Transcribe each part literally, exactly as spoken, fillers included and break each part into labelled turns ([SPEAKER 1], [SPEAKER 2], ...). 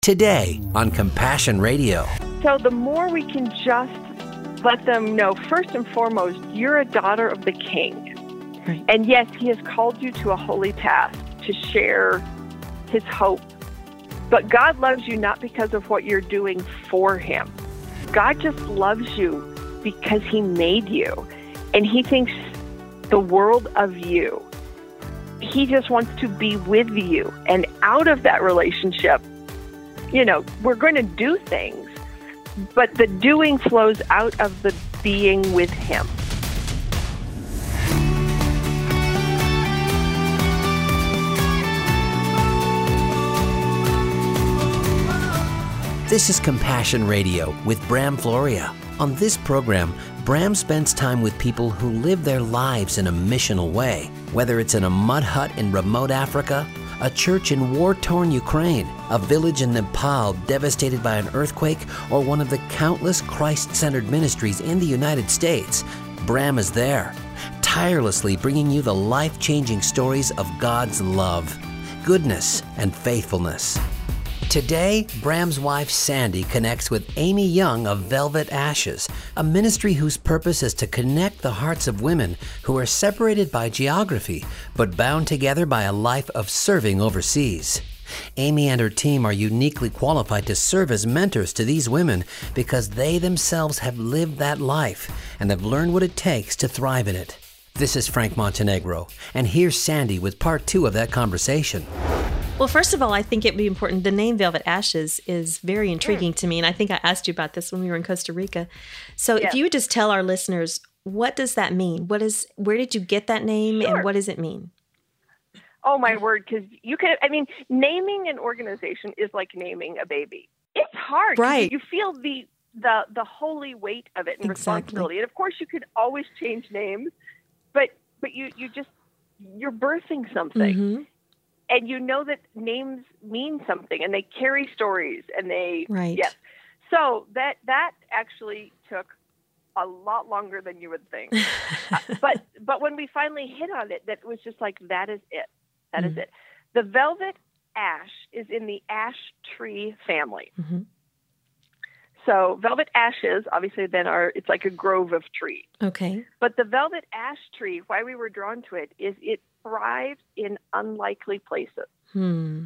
[SPEAKER 1] Today on Compassion Radio.
[SPEAKER 2] So the more we can just let them know, first and foremost, you're a daughter of the King.
[SPEAKER 3] Right.
[SPEAKER 2] And yes, he has called you to a holy task to share his hope. But God loves you not because of what you're doing for him. God just loves you because he made you. And he thinks the world of you. He just wants to be with you. And out of that relationship, you know, we're going to do things, but the doing flows out of the being with him.
[SPEAKER 1] This is Compassion Radio with Bram Floria. On this program, Bram spends time with people who live their lives in a missional way, whether it's in a mud hut in remote Africa, a church in war-torn Ukraine, a village in Nepal devastated by an earthquake, or one of the countless Christ-centered ministries in the United States. Bram is there, tirelessly bringing you the life-changing stories of God's love, goodness, and faithfulness. Today, Bram's wife Sandy connects with Amy Young of Velvet Ashes, a ministry whose purpose is to connect the hearts of women who are separated by geography, but bound together by a life of serving overseas. Amy and her team are uniquely qualified to serve as mentors to these women because they themselves have lived that life and have learned what it takes to thrive in it. This is Frank Montenegro, and here's Sandy with part two of that conversation.
[SPEAKER 3] Well, first of all, I think it would be important. The name Velvet Ashes is very intriguing mm. to me, and I think I asked you about this when we were in Costa Rica. So yes. If you would just tell our listeners, what does that mean? What is? Where did you get that name,
[SPEAKER 2] sure.
[SPEAKER 3] and what does it mean?
[SPEAKER 2] Oh, my word, because you can, I mean, naming an organization is like naming a baby. It's hard.
[SPEAKER 3] Right.
[SPEAKER 2] You feel the, the, the holy weight of it and
[SPEAKER 3] exactly.
[SPEAKER 2] responsibility. And, of course, you could always change names, but but you, you just, you're birthing something.
[SPEAKER 3] Mm-hmm.
[SPEAKER 2] And you know that names mean something, and they carry stories, and they
[SPEAKER 3] right.
[SPEAKER 2] Yes. So that that actually took a lot longer than you would think. uh, but but when we finally hit on it, that was just like that is it. That mm-hmm. is it. The velvet ash is in the ash tree family.
[SPEAKER 3] Mm-hmm.
[SPEAKER 2] So velvet ashes, obviously, then are it's like a grove of trees.
[SPEAKER 3] Okay.
[SPEAKER 2] But the velvet ash tree, why we were drawn to it, is it thrives in unlikely places.
[SPEAKER 3] Hmm.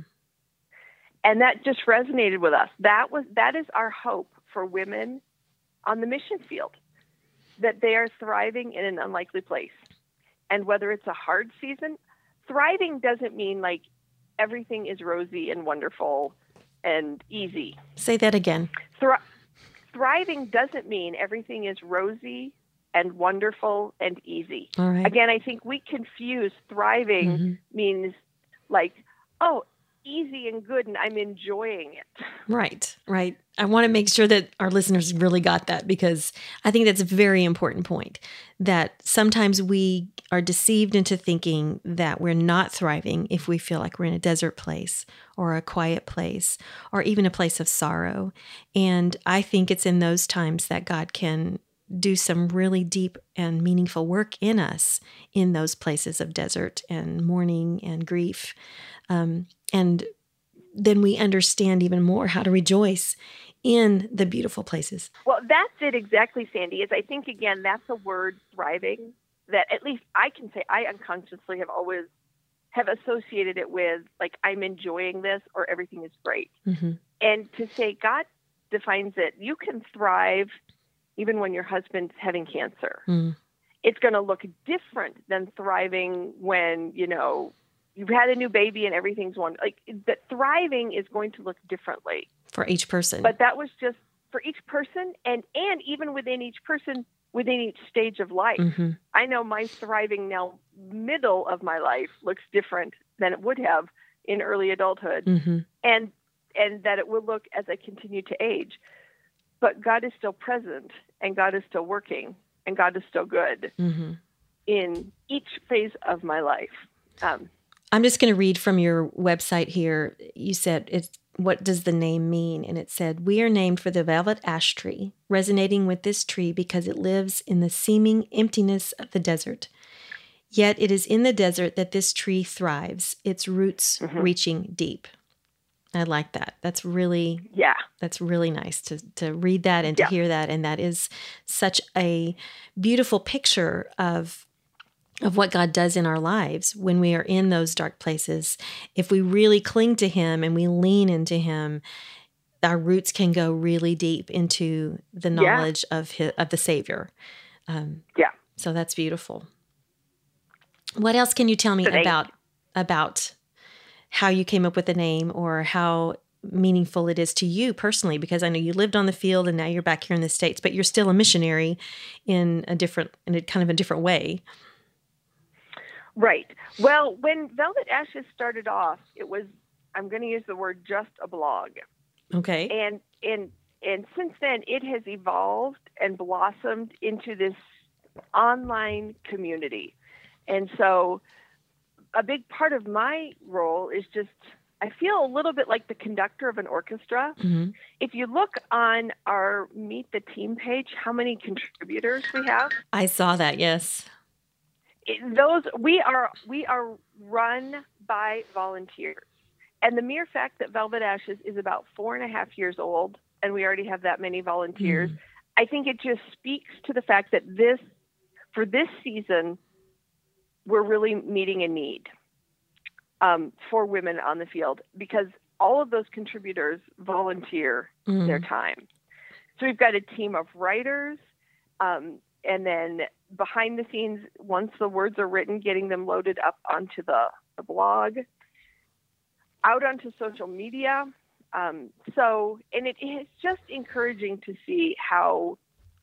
[SPEAKER 2] And that just resonated with us. That was that is our hope for women on the mission field, that they are thriving in an unlikely place. And whether it's a hard season, thriving doesn't mean like everything is rosy and wonderful and easy.
[SPEAKER 3] Say that again.
[SPEAKER 2] Thri- thriving doesn't mean everything is rosy and wonderful and easy.
[SPEAKER 3] All right.
[SPEAKER 2] Again, I think we confuse thriving
[SPEAKER 3] mm-hmm.
[SPEAKER 2] means like, oh, easy and good, and I'm enjoying it.
[SPEAKER 3] Right, right. I want to make sure that our listeners really got that, because I think that's a very important point, that sometimes we are deceived into thinking that we're not thriving if we feel like we're in a desert place or a quiet place or even a place of sorrow. And I think it's in those times that God can do some really deep and meaningful work in us in those places of desert and mourning and grief. Um, and then we understand even more how to rejoice in the beautiful places.
[SPEAKER 2] Well, that's it exactly, Sandy, is I think, again, that's a word, thriving, that at least I can say I unconsciously have always have associated it with, like, I'm enjoying this or everything is great.
[SPEAKER 3] Mm-hmm.
[SPEAKER 2] And to say God defines it, you can thrive even when your husband's having cancer.
[SPEAKER 3] Mm.
[SPEAKER 2] It's going to look different than thriving when, you know, you've had a new baby and everything's one. Like, that thriving is going to look differently
[SPEAKER 3] for each person.
[SPEAKER 2] But that was just for each person, and and even within each person, within each stage of life.
[SPEAKER 3] Mm-hmm.
[SPEAKER 2] I know my thriving now, middle of my life, looks different than it would have in early adulthood,
[SPEAKER 3] mm-hmm.
[SPEAKER 2] and and that it will look as I continue to age. But God is still present, and God is still working, and God is still good
[SPEAKER 3] mm-hmm.
[SPEAKER 2] in each phase of my life. Um,
[SPEAKER 3] I'm just going to read from your website here. You said, it's, what does the name mean? And it said, we are named for the velvet ash tree, resonating with this tree because it lives in the seeming emptiness of the desert. Yet it is in the desert that this tree thrives, its roots
[SPEAKER 2] mm-hmm.
[SPEAKER 3] reaching deep. I like that. That's really,
[SPEAKER 2] yeah,
[SPEAKER 3] that's really nice to, to read that and to
[SPEAKER 2] yeah.
[SPEAKER 3] hear that. And that is such a beautiful picture of, of what God does in our lives when we are in those dark places. If we really cling to him and we lean into him, our roots can go really deep into the knowledge yeah. of his, of the Savior. Um,
[SPEAKER 2] yeah.
[SPEAKER 3] So that's beautiful. What else can you tell me about, about how you came up with the name or how meaningful it is to you personally? Because I know you lived on the field and now you're back here in the States, but you're still a missionary in a different, in a kind of a different way.
[SPEAKER 2] Right. Well, when Velvet Ashes started off, it was, I'm going to use the word just a blog.
[SPEAKER 3] Okay.
[SPEAKER 2] And, and, and since then it has evolved and blossomed into this online community. And so a big part of my role is just, I feel a little bit like the conductor of an orchestra. Mm-hmm. If you look on our Meet the Team page, how many contributors we have?
[SPEAKER 3] I saw that, yes.
[SPEAKER 2] It, those we are we are run by volunteers. And the mere fact that Velvet Ashes is about four and a half years old and we already have that many volunteers, mm. I think it just speaks to the fact that this, for this season, we're really meeting a need um, for women on the field because all of those contributors volunteer mm. their time. So we've got a team of writers, um, and then behind the scenes, once the words are written, getting them loaded up onto the, the blog, out onto social media. Um, so, and it is just encouraging to see how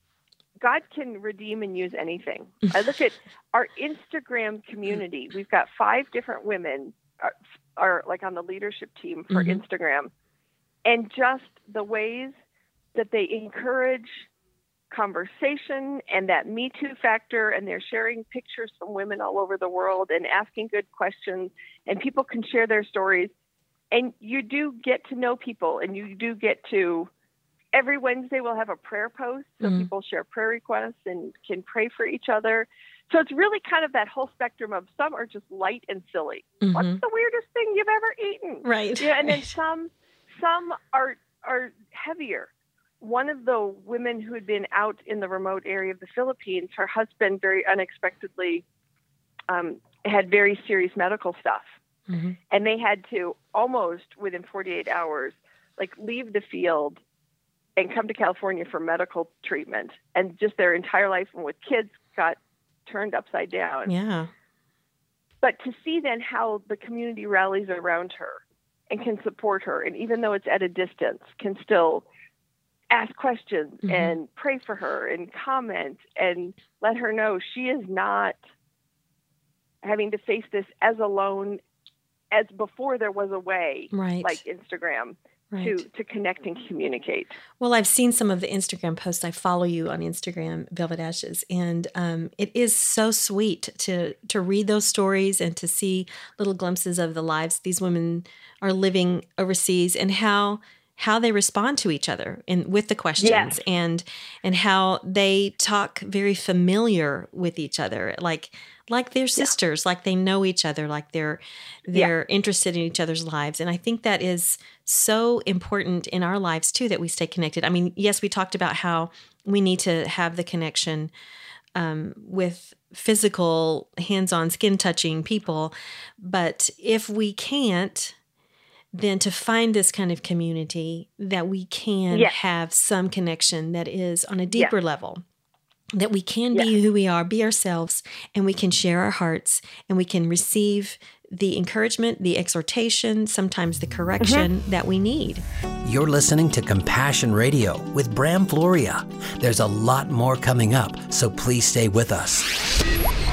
[SPEAKER 2] God can redeem and use anything. I look at our Instagram community. We've got five different women are, are like on the leadership team for mm-hmm. Instagram. And just the ways that they encourage conversation and that Me Too factor, and they're sharing pictures from women all over the world and asking good questions, and people can share their stories. And you do get to know people, and you do get to, every Wednesday we'll have a prayer post, so mm-hmm. people share prayer requests and can pray for each other. So it's really kind of that whole spectrum of some are just light and silly. Mm-hmm. What's the weirdest thing you've ever eaten?
[SPEAKER 3] Right.
[SPEAKER 2] Yeah, and
[SPEAKER 3] right.
[SPEAKER 2] then some some are are heavier. One of the women who had been out in the remote area of the Philippines, her husband very unexpectedly um, had very serious medical stuff. Mm-hmm. And they had to almost within forty-eight hours, like leave the field and come to California for medical treatment. And just their entire life and with kids got turned upside down.
[SPEAKER 3] Yeah.
[SPEAKER 2] But to see then how the community rallies around her and can support her. And even though it's at a distance, can still ask questions mm-hmm. and pray for her and comment and let her know she is not having to face this as alone as before there was a way,
[SPEAKER 3] right.
[SPEAKER 2] like Instagram, right. to, to connect and communicate.
[SPEAKER 3] Well, I've seen some of the Instagram posts. I follow you on Instagram, Velvet Ashes, and um, it is so sweet to to read those stories and to see little glimpses of the lives these women are living overseas and how how they respond to each other and with the questions yes. and and how they talk very familiar with each other, like like they're sisters, yeah. like they know each other, like they're they're yeah. interested in each other's lives. And I think that is so important in our lives too, that we stay connected. I mean, yes, we talked about how we need to have the connection um, with physical, hands-on, skin-touching people, but if we can't, then to find this kind of community that we can yes. have some connection that is on a deeper yes. level, that we can be yes. who we are, be ourselves, and we can share our hearts, and we can receive the encouragement, the exhortation, sometimes the correction mm-hmm. that we need.
[SPEAKER 1] You're listening to Compassion Radio with Bram Floria. There's a lot more coming up, so please stay with us.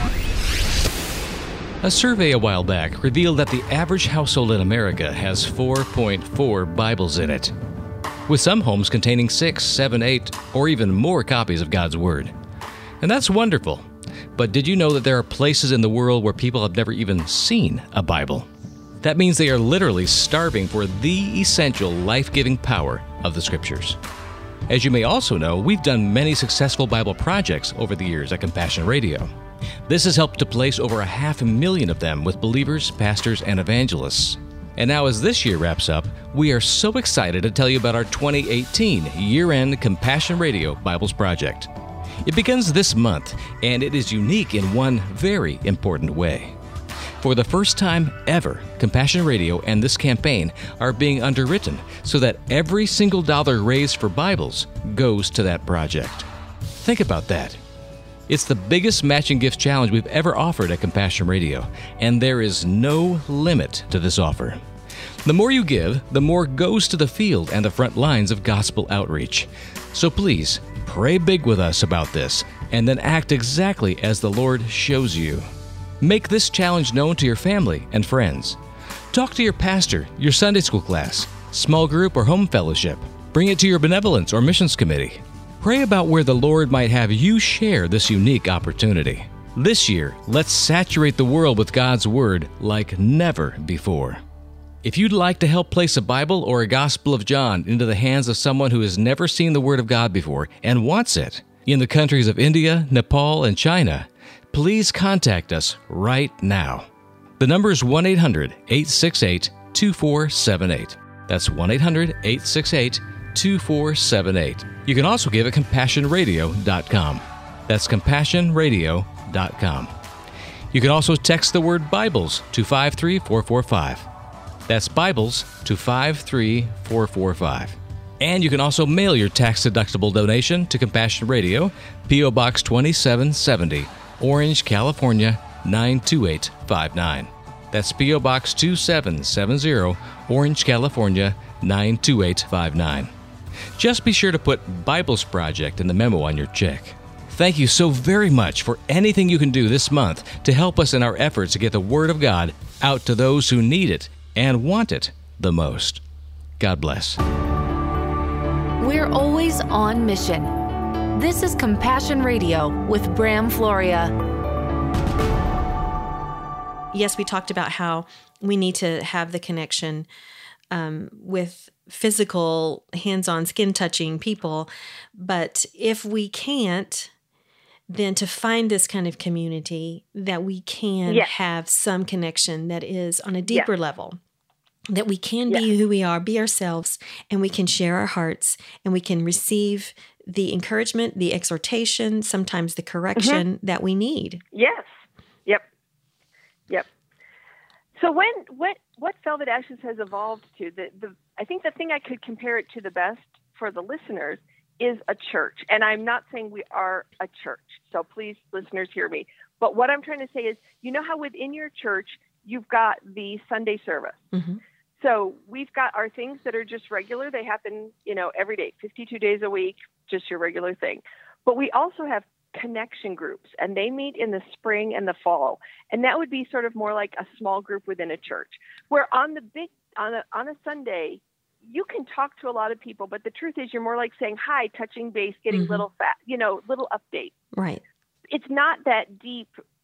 [SPEAKER 4] A survey a while back revealed that the average household in America has four point four Bibles in it, with some homes containing six, seven, eight, or even more copies of God's Word. And that's wonderful. But did you know that there are places in the world where people have never even seen a Bible? That means they are literally starving for the essential life-giving power of the Scriptures. As you may also know, we've done many successful Bible projects over the years at Compassion Radio. This has helped to place over a half a million of them with believers, pastors, and evangelists. And now as this year wraps up, we are so excited to tell you about our twenty eighteen year-end Compassion Radio Bibles Project. It begins this month, and it is unique in one very important way. For the first time ever, Compassion Radio and this campaign are being underwritten so that every single dollar raised for Bibles goes to that project. Think about that. It's the biggest matching gift challenge we've ever offered at Compassion Radio, and there is no limit to this offer. The more you give, the more goes to the field and the front lines of gospel outreach. So please, pray big with us about this, and then act exactly as the Lord shows you. Make this challenge known to your family and friends. Talk to your pastor, your Sunday school class, small group, or home fellowship. Bring it to your benevolence or missions committee. Pray about where the Lord might have you share this unique opportunity. This year, let's saturate the world with God's Word like never before. If you'd like to help place a Bible or a Gospel of John into the hands of someone who has never seen the Word of God before and wants it, in the countries of India, Nepal, and China, please contact us right now. The number is one eight hundred, eight six eight, two four seven eight. That's one eight hundred, eight six eight, two four seven eight. You can also give at compassion radio dot com. That's compassion radio dot com. You can also text the word Bibles to five three four four five. That's Bibles to five three four four five. And you can also mail your tax-deductible donation to Compassion Radio, P O. Box twenty-seven seventy, Orange, California, nine two eight five nine. That's P O. Box twenty-seven seventy, Orange, California, nine two eight five nine. Just be sure to put Bibles Project in the memo on your check. Thank you so very much for anything you can do this month to help us in our efforts to get the Word of God out to those who need it and want it the most. God bless.
[SPEAKER 5] We're always on mission. This is Compassion Radio with Bram Floria.
[SPEAKER 3] Yes, we talked about how we need to have the connection um, with physical, hands-on, skin-touching people. But if we can't, then to find this kind of community that we can
[SPEAKER 2] yes.
[SPEAKER 3] have some connection that is on a deeper
[SPEAKER 2] yes.
[SPEAKER 3] level, that we can
[SPEAKER 2] yes.
[SPEAKER 3] be who we are, be ourselves, and we can share our hearts, and we can receive the encouragement, the exhortation, sometimes the correction mm-hmm. that we need.
[SPEAKER 2] Yes. Yep. Yep. So when what what Velvet Ashes has evolved to, the, the I think the thing I could compare it to the best for the listeners is a church. And I'm not saying we are a church, so please, listeners, hear me. But what I'm trying to say is, you know how within your church, you've got the Sunday service. Mm-hmm. So we've got our things that are just regular. They happen, you know, every day, fifty-two days a week, just your regular thing. But we also have connection groups, and they meet in the spring and the fall. And that would be sort of more like a small group within a church, where on the big, on a, on a Sunday, you can talk to a lot of people, but the truth is you're more like saying hi, touching base, getting mm-hmm. little fat, you know, little updates.
[SPEAKER 3] Right.
[SPEAKER 2] It's not that deep,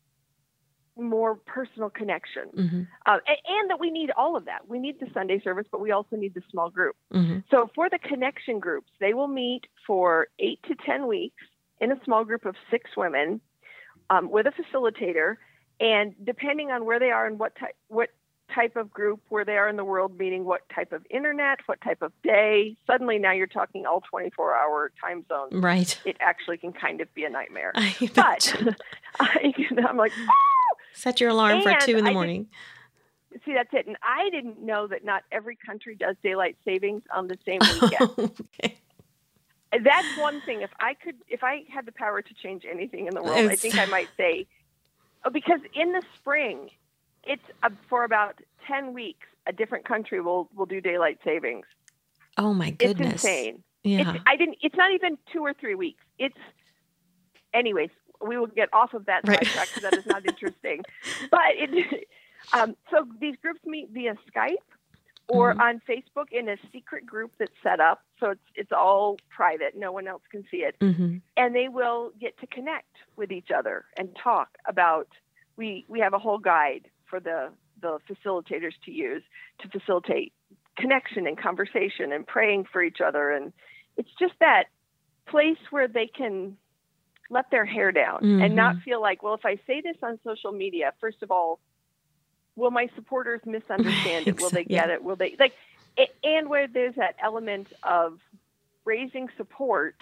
[SPEAKER 2] more personal connection. Mm-hmm. Uh, and, and that we need all of that. We need the Sunday service, but we also need the small group. Mm-hmm. So for the connection groups, they will meet for eight to ten weeks in a small group of six women um, with a facilitator. And depending on where they are and what type, what type of group, where they are in the world, meaning what type of internet, what type of day, suddenly now you're talking all twenty-four hour time zones.
[SPEAKER 3] Right.
[SPEAKER 2] It actually can kind of be a nightmare.
[SPEAKER 3] I
[SPEAKER 2] but I, I'm like, oh!
[SPEAKER 3] Set your alarm
[SPEAKER 2] and
[SPEAKER 3] for two in the
[SPEAKER 2] I
[SPEAKER 3] morning.
[SPEAKER 2] Did, see, that's it. And I didn't know that not every country does daylight savings on the same weekend. Okay. That's one thing. If I could, if I had the power to change anything in the world, it's... I think I might say, oh, because in the spring, it's uh, for about ten weeks, a different country will, will do daylight savings.
[SPEAKER 3] Oh my goodness.
[SPEAKER 2] It's insane.
[SPEAKER 3] Yeah.
[SPEAKER 2] It's, I didn't, it's not even two or three weeks. It's, anyways, we will get off of that
[SPEAKER 3] right.
[SPEAKER 2] sidetrack because that is not interesting. But it, um, so these groups meet via Skype or mm-hmm. on Facebook in a secret group that's set up. So it's it's all private. No one else can see it. Mm-hmm. And they will get to connect with each other and talk about, we, we have a whole guide for the, the facilitators to use to facilitate connection and conversation and praying for each other. And it's just that place where they can let their hair down mm-hmm. and not feel like, well, if I say this on social media, first of all, will my supporters misunderstand it? Will they get
[SPEAKER 3] yeah.
[SPEAKER 2] it? Will they like it? And where there's that element of raising support,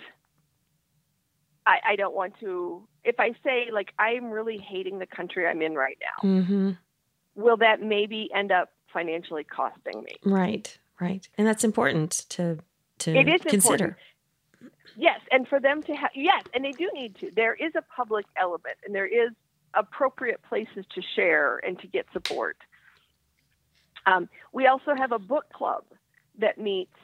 [SPEAKER 2] I, I don't want to, if I say like, I'm really hating the country I'm in right now,
[SPEAKER 3] Mm-hmm.
[SPEAKER 2] will that maybe end up financially costing me?
[SPEAKER 3] Right, right. And that's important to, to
[SPEAKER 2] It is
[SPEAKER 3] consider.
[SPEAKER 2] important. Yes, and for them to have, yes, and they do need to. There is a public element, and there is appropriate places to share and to get support. Um, we also have a book club that meets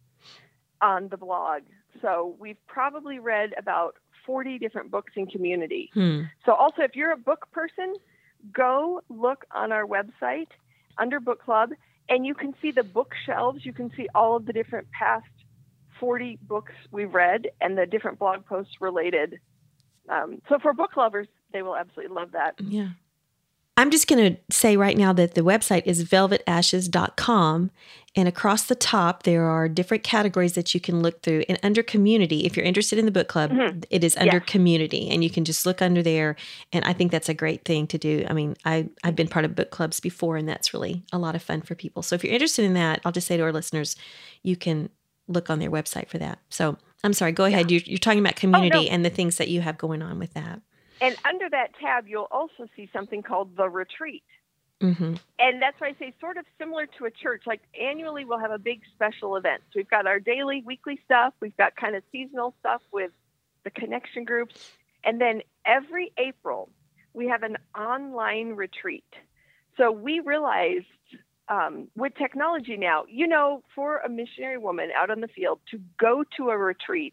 [SPEAKER 2] on the blog. So we've probably read about forty different books in community.
[SPEAKER 3] Hmm.
[SPEAKER 2] So also, if you're a book person, go look on our website under book club, and you can see the bookshelves. You can see all of the different past forty books we've read and the different blog posts related. Um, so for book lovers, they will absolutely love that.
[SPEAKER 3] Yeah. I'm just going to say right now that the website is velvet ashes dot com, and across the top there are different categories that you can look through. And under community, if you're interested in the book club,
[SPEAKER 2] Mm-hmm.
[SPEAKER 3] it is under
[SPEAKER 2] Yes.
[SPEAKER 3] community, and you can just look under there. And I think that's a great thing to do. I mean, I, I've been part of book clubs before, and that's really a lot of fun for people. So if you're interested in that, I'll just say to our listeners, you can look on their website for that. So I'm sorry, go ahead. You're, you're talking about community
[SPEAKER 2] Oh, no.
[SPEAKER 3] and the things that you have going on with that.
[SPEAKER 2] And under that tab, you'll also see something called The Retreat.
[SPEAKER 3] Mm-hmm.
[SPEAKER 2] And that's why I say sort of similar to a church. Like annually, we'll have a big special event. So we've got our daily, weekly stuff. We've got kind of seasonal stuff with the connection groups. And then every April, we have an online retreat. So we realized um, with technology now, you know, for a missionary woman out on the field to go to a retreat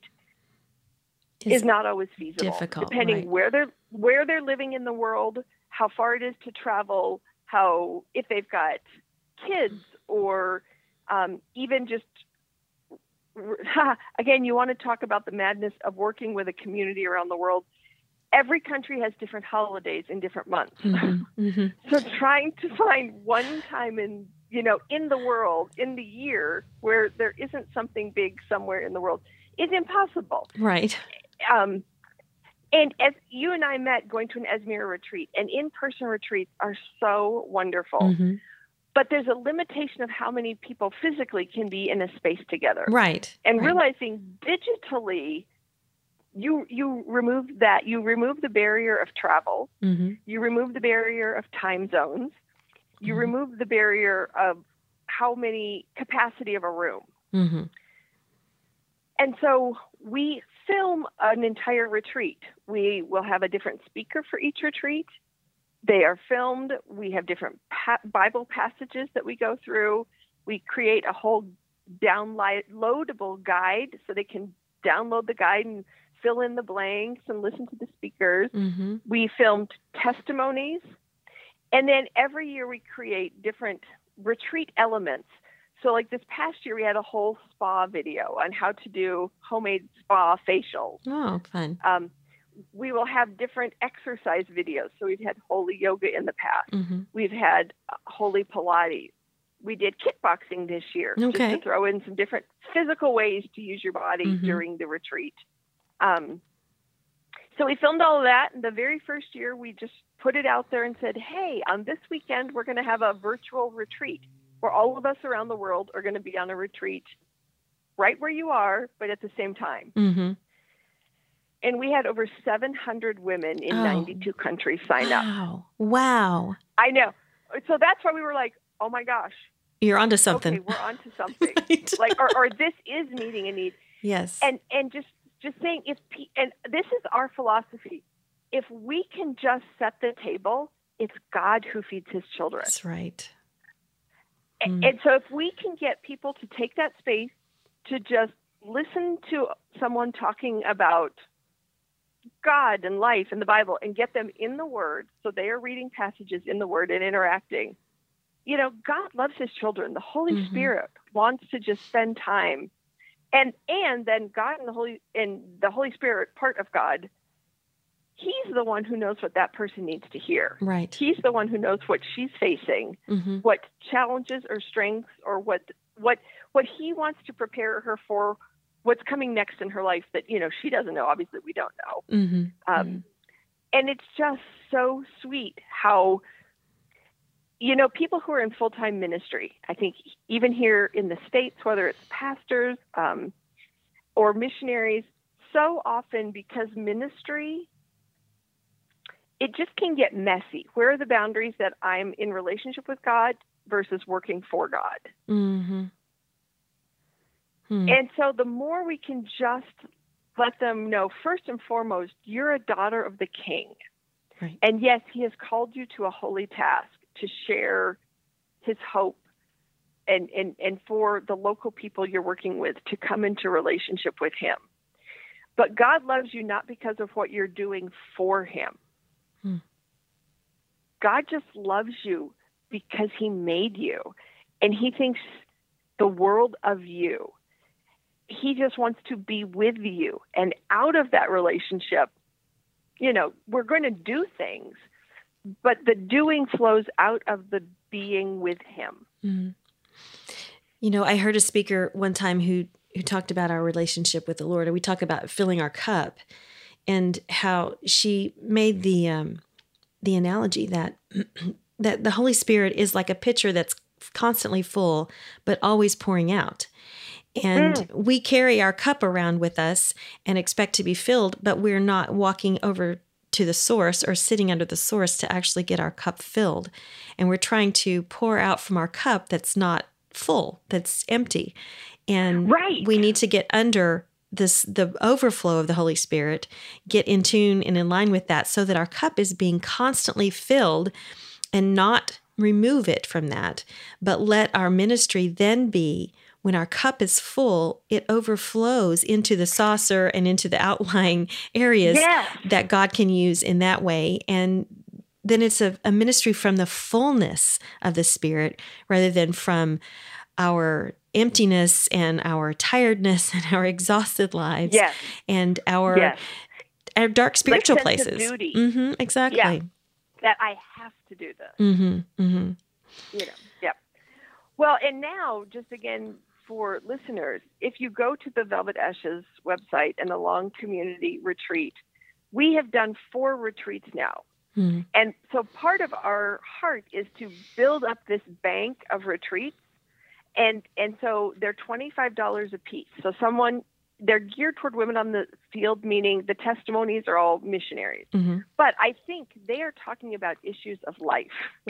[SPEAKER 3] Is
[SPEAKER 2] is not always feasible,
[SPEAKER 3] difficult,
[SPEAKER 2] depending
[SPEAKER 3] right.
[SPEAKER 2] where they're where they're living in the world, how far it is to travel, how if they've got kids, or um, even just again, you want to talk about the madness of working with a community around the world. Every country has different holidays in different months,
[SPEAKER 3] Mm-hmm. Mm-hmm.
[SPEAKER 2] so trying to find one time in you know in the world in the year where there isn't something big somewhere in the world is impossible.
[SPEAKER 3] Right.
[SPEAKER 2] Um, and as you and I met going to an Esmir retreat, and in-person retreats are so wonderful,
[SPEAKER 3] Mm-hmm.
[SPEAKER 2] but there's a limitation of how many people physically can be in a space together.
[SPEAKER 3] Right.
[SPEAKER 2] And
[SPEAKER 3] right.
[SPEAKER 2] realizing digitally, you you remove that, you remove the barrier of travel,
[SPEAKER 3] Mm-hmm.
[SPEAKER 2] you remove the barrier of time zones, you
[SPEAKER 3] Mhm.
[SPEAKER 2] remove the barrier of how many capacity of a room.
[SPEAKER 3] Mm-hmm.
[SPEAKER 2] And so we film an entire retreat. We will have a different speaker for each retreat. They are filmed. We have different pa- Bible passages that we go through. We create a whole downloadable guide so they can download the guide and fill in the blanks and listen to the speakers.
[SPEAKER 3] Mm-hmm.
[SPEAKER 2] We filmed testimonies. And then every year we create different retreat elements. So like this past year, we had a whole spa video on how to do homemade spa facials.
[SPEAKER 3] Oh, fun.
[SPEAKER 2] Um, we will have different exercise videos. So we've had holy yoga in the past.
[SPEAKER 3] Mm-hmm.
[SPEAKER 2] We've had uh, holy Pilates. We did kickboxing this year,
[SPEAKER 3] Okay.
[SPEAKER 2] just to throw in some different physical ways to use your body
[SPEAKER 3] Mhm.
[SPEAKER 2] during the retreat. Um, so we filmed all of that. And the very first year, we just put it out there and said, hey, on this weekend, we're going to have a virtual retreat where all of us around the world are going to be on a retreat right where you are, but at the same time.
[SPEAKER 3] Mm-hmm.
[SPEAKER 2] And we had over seven hundred women in
[SPEAKER 3] Oh.
[SPEAKER 2] ninety-two countries sign up.
[SPEAKER 3] Wow. Wow.
[SPEAKER 2] I know. So that's why we were like, oh my gosh,
[SPEAKER 3] You're onto something.
[SPEAKER 2] okay, we're onto something.
[SPEAKER 3] Right.
[SPEAKER 2] like, or, or this is meeting a need.
[SPEAKER 3] Yes.
[SPEAKER 2] And, and just, just saying if, pe- and this is our philosophy. If we can just set the table, it's God who feeds his children.
[SPEAKER 3] That's right.
[SPEAKER 2] A-
[SPEAKER 3] Mm.
[SPEAKER 2] And so if we can get people to take that space to just listen to someone talking about God and life and the Bible and get them in the Word, so they are reading passages in the Word and interacting. You know, God loves his children. The Holy
[SPEAKER 3] Mhm.
[SPEAKER 2] Spirit wants to just spend time. And and then God and the Holy and the Holy Spirit, part of God, he's the one who knows what that person needs to hear.
[SPEAKER 3] Right.
[SPEAKER 2] He's the one who knows what she's facing,
[SPEAKER 3] Mm-hmm.
[SPEAKER 2] what challenges or strengths or what what what he wants to prepare her for what's coming next in her life that, you know, she doesn't know. Obviously, we don't know.
[SPEAKER 3] Mm-hmm.
[SPEAKER 2] Um, and it's just so sweet how, you know, people who are in full-time ministry, I think even here in the States, whether it's pastors um, or missionaries, so often because ministry, it just can get messy. Where are the boundaries that I'm in relationship with God versus working for God?
[SPEAKER 3] Mm-hmm. Hmm.
[SPEAKER 2] And so the more we can just let them know, first and foremost, you're a daughter of the King.
[SPEAKER 3] Right.
[SPEAKER 2] And yes, he has called you to a holy task to share his hope and, and, and for the local people you're working with to come into relationship with him. But God loves you not because of what you're doing for him.
[SPEAKER 3] Hmm.
[SPEAKER 2] God just loves you because he made you, and he thinks the world of you. He just wants to be with you. And out of that relationship, you know, we're going to do things, but the doing flows out of the being with him.
[SPEAKER 3] Mm-hmm. You know, I heard a speaker one time who who talked about our relationship with the Lord, and we talk about filling our cup, and how she made the um, the analogy that that the Holy Spirit is like a pitcher that's constantly full, but always pouring out. And mm. we carry our cup around with us and expect to be filled, but we're not walking over to the source or sitting under the source to actually get our cup filled. And we're trying to pour out from our cup that's not full, that's empty. And
[SPEAKER 2] right.
[SPEAKER 3] we need to get under this, the overflow of the Holy Spirit, get in tune and in line with that so that our cup is being constantly filled, and not remove it from that, but let our ministry then be, when our cup is full, it overflows into the saucer and into the outlying areas
[SPEAKER 2] yes.
[SPEAKER 3] that God can use in that way. And then it's a, a ministry from the fullness of the Spirit rather than from our emptiness and our tiredness and our exhausted lives
[SPEAKER 2] yes.
[SPEAKER 3] and our,
[SPEAKER 2] yes.
[SPEAKER 3] our dark spiritual
[SPEAKER 2] like sense
[SPEAKER 3] places.
[SPEAKER 2] Of duty.
[SPEAKER 3] Mm-hmm, exactly.
[SPEAKER 2] Yeah. That I have to do this.
[SPEAKER 3] Mm-hmm, mm-hmm.
[SPEAKER 2] You know, yep. Well, and now, just again, for listeners, if you go to the Velvet Ashes website and the Long Community Retreat, we have done four retreats now.
[SPEAKER 3] Mm-hmm.
[SPEAKER 2] And so part of our heart is to build up this bank of retreats. And and so they're twenty-five dollars a piece. So someone, they're geared toward women on the field, meaning the testimonies are all missionaries.
[SPEAKER 3] Mm-hmm.
[SPEAKER 2] But I think they are talking about issues of life.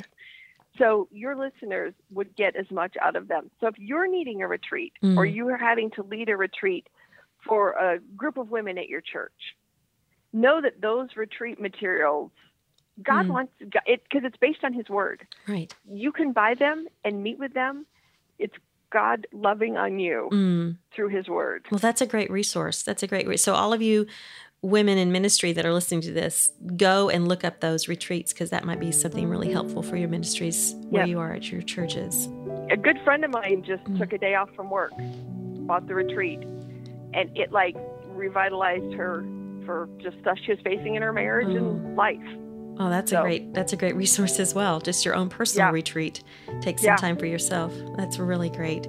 [SPEAKER 2] So your listeners would get as much out of them. So if you're needing a retreat
[SPEAKER 3] mm.
[SPEAKER 2] or you are having to lead a retreat for a group of women at your church, know that those retreat materials, God
[SPEAKER 3] mm.
[SPEAKER 2] wants it because it's based on his word.
[SPEAKER 3] Right.
[SPEAKER 2] You can buy them and meet with them. It's God loving on you
[SPEAKER 3] mm.
[SPEAKER 2] through his word.
[SPEAKER 3] Well, that's a great resource. That's a great resource. So all of you women in ministry that are listening to this, go and look up those retreats, because that might be something really helpful for your ministries where
[SPEAKER 2] yep.
[SPEAKER 3] you are at your churches.
[SPEAKER 2] A good friend of mine just
[SPEAKER 3] mm.
[SPEAKER 2] took a day off from work, bought the retreat, and it like revitalized her for just stuff she was facing in her marriage oh. and life.
[SPEAKER 3] Oh, that's so, a great that's a great resource as well. Just your own personal
[SPEAKER 2] yeah.
[SPEAKER 3] retreat. Take some
[SPEAKER 2] yeah.
[SPEAKER 3] time for yourself. That's really great.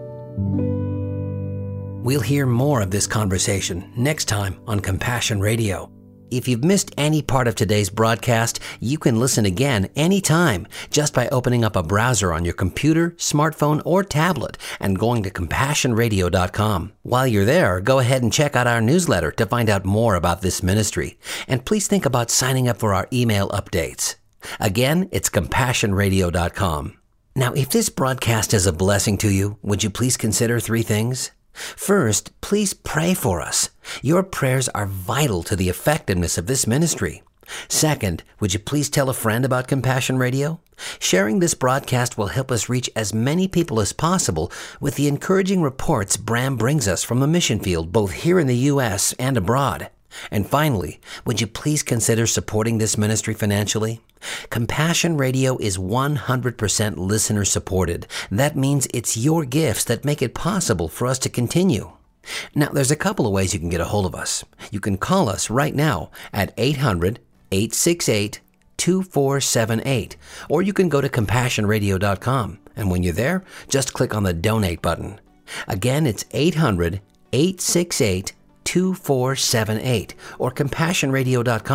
[SPEAKER 1] We'll hear more of this conversation next time on Compassion Radio. If you've missed any part of today's broadcast, you can listen again anytime just by opening up a browser on your computer, smartphone, or tablet and going to compassion radio dot com. While you're there, go ahead and check out our newsletter to find out more about this ministry. And please think about signing up for our email updates. Again, it's compassion radio dot com. Now, if this broadcast is a blessing to you, would you please consider three things? First, please pray for us. Your prayers are vital to the effectiveness of this ministry. Second, would you please tell a friend about Compassion Radio? Sharing this broadcast will help us reach as many people as possible with the encouraging reports Bram brings us from the mission field, both here in the U S and abroad. And finally, would you please consider supporting this ministry financially? Compassion Radio is one hundred percent listener supported. That means it's your gifts that make it possible for us to continue. Now, there's a couple of ways you can get a hold of us. You can call us right now at eight hundred, eight six eight, two four seven eight, or you can go to compassion radio dot com, and when you're there, just click on the donate button. Again, it's eight hundred, eight six eight, two four seven eight, or compassion radio dot com.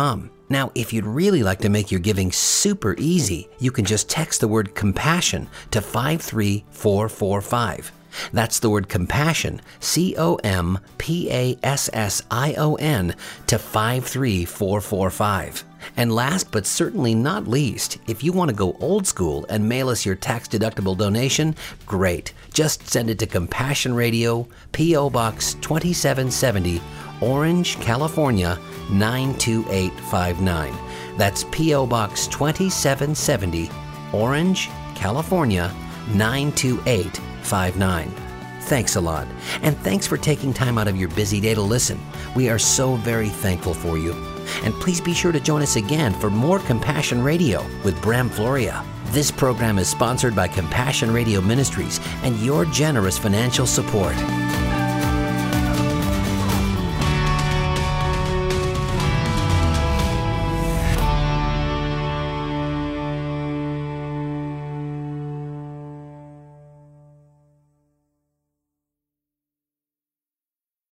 [SPEAKER 1] Now, if you'd really like to make your giving super easy, you can just text the word compassion to five three four four five. That's the word compassion, C O M P A S S I O N, to five three four four five. And last but certainly not least, if you want to go old school and mail us your tax-deductible donation, great. Just send it to Compassion Radio, P O. Box twenty-seven seventy, Orange, California, nine two eight five nine. That's P O. Box twenty-seven seventy, Orange, California, nine two eight five nine. Thanks a lot. And thanks for taking time out of your busy day to listen. We are so very thankful for you. And please be sure to join us again for more Compassion Radio with Bram Floria. This program is sponsored by Compassion Radio Ministries and your generous financial support.